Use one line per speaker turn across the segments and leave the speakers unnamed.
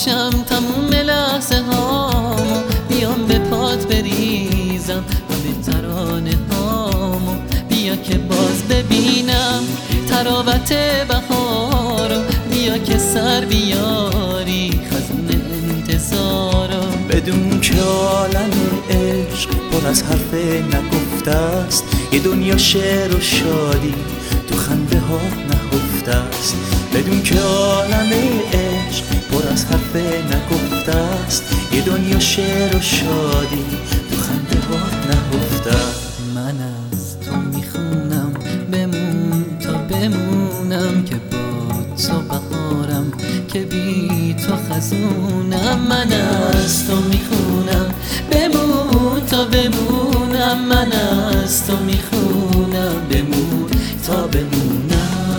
باشم تموم لحظه هامو، بیام به پات بریزم همه ترانه هامو، بیا که باز ببینم تراوت بهارو، بیا که سر بیاری خزون انتظارو.
بدون که عالم عشق پر از حرف نگفته است، یه دنیا شعر و شادی تو خنده ها نهفته است. بدون که عالم عشق پر از حرف نگفته است، یه دنیا شعر و شادی تو خنده ها نهفته است.
من از تو میخونم بمون تا بمونم، که با تو بهارم که بی تو خزونم. من از تو میخونم بمون تا بمونم، من از تو میخونم بمون تا بمونم.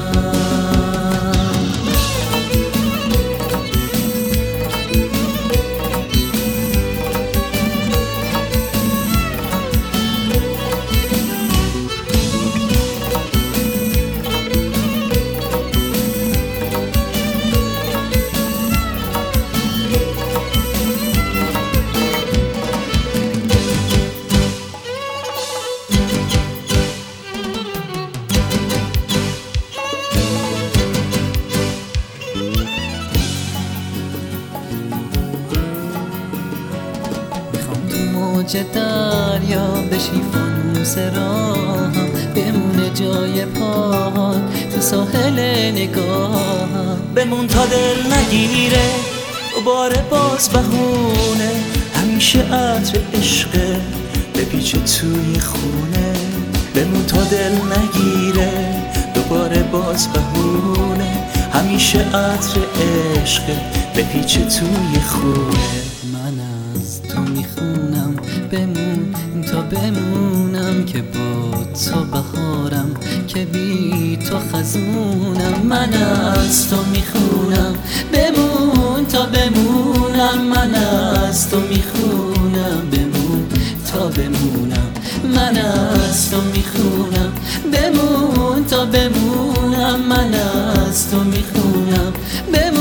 موج دریا بشی فانوس راهم، بمونه جای پاهات تو ساحل نگاهم.
بمون تا دل نگیره دوباره باز بهونه، همیشه عطر عشقه بپیچه توی خونه. بمون تا دل نگیره دوباره باز بهونه، همیشه عطر عشقه بپیچه توی خونه.
من از تو میخونم بمون تا بمونم، که با تو بهارم که بی تو خزونم. من از تو میخونم بمون تا بمونم، من از تو میخونم بمون تا بمونم. من از تو میخونم بمون تا بمونم، من از تو میخونم بمون